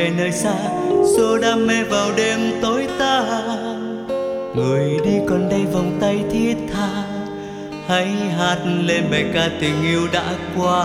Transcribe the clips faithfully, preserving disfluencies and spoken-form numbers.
về nơi xa, xô đam mê vào đêm tối tàn. Người đi còn đây vòng tay thiết tha, hãy hát lên bài ca tình yêu đã qua.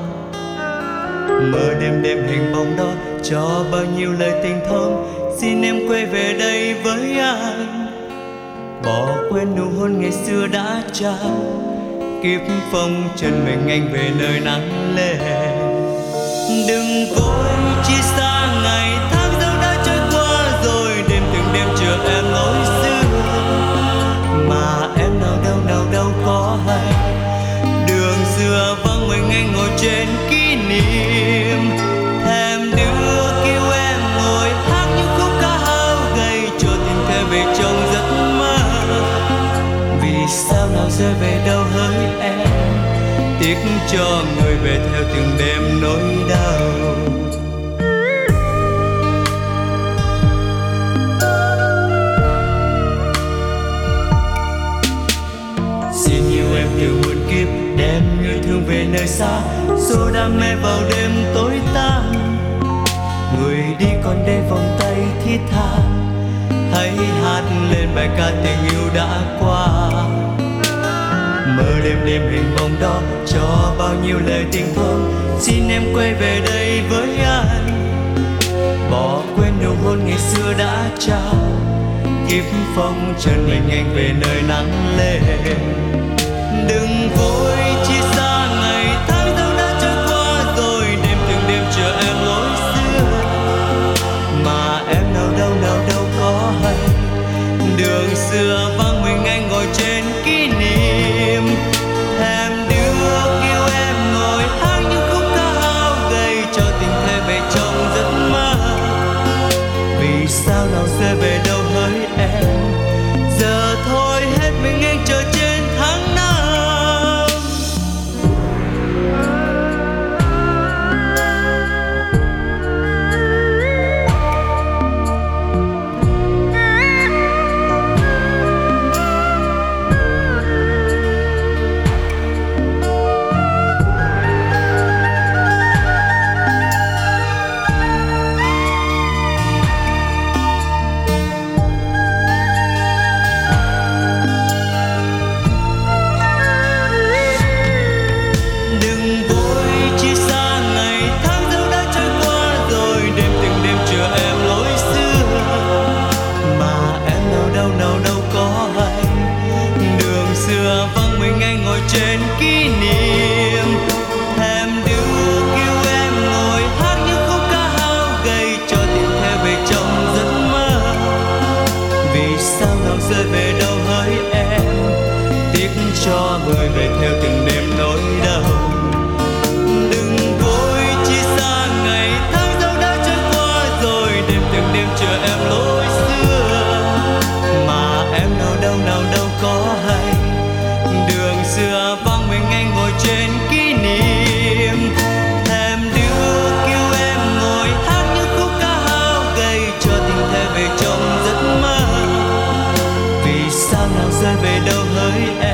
Mơ đêm đêm hình bóng đó cho bao nhiêu lời tình thơm, xin em quay về đây với anh. Bỏ quên nụ hôn ngày xưa đã trao, kiếp phong trần mình anh về nơi nắng lên. Đừng vội chia xa ngày tháng dẫu đã trôi qua rồi, đêm từng đêm chờ em lối xưa mà em nào đâu nào đâu có hay. Đường xưa vắng mình anh ngồi trên kỷ niệm, thèm đưa kêu em ngồi hát những khúc ca hao gầy cho tình thế về trong giấc mơ. Vì sao nào rơi về đâu hỡi em, tiếc cho người về theo từng đêm nỗi đau. Xin yêu em từ muôn kiếp, đem yêu thương về nơi xa, xô đam mê vào đêm tối tàn. Người đi còn đây vòng tay thiết tha, hãy hát lên bài ca tình yêu đã qua. Mơ đêm đêm hình bóng đó cho bao nhiêu lời tình thơm, xin em quay về đây với anh. Bỏ quên nụ hôn ngày xưa đã trao, kiếp phong trần mình anh về nơi nắng lên. Đừng vội chia xa ngày tháng dẫu đã trôi qua rồi, đêm từng đêm chờ em lối xưa mà em nào đâu nào đâu có hay. Đường xưa vắng mình anh ngồi trên kỷ niệm, thèm đưa kêu em ngồi hát những khúc ca hao gầy cho tình thế về trong giấc mơ. Vì sao nào rơi về đâu hỡi em, giờ thôi hết mình anh chờ trên tháng năm. Trên kỷ niệm, thèm đưa kêu em ngồi hát những khúc ca hao gầy cho tình theo về trong giấc mơ. Vì sao nào rơi về đâu hỡi em, tiếc cho người về theo từng đêm nỗi đau. Đừng vội chia xa ngày tháng dẫu đã trôi qua rồi, đêm từng đêm chờ em lối xưa mà em nào đâu nào đâu có hay. Đường xưa vắng mình anh ngồi trên kỷ niệm, thèm đưa kêu em ngồi hát những khúc ca hao gầy cho tình thế về trong giấc mơ. Vì sao nào rơi về đâu hỡi em,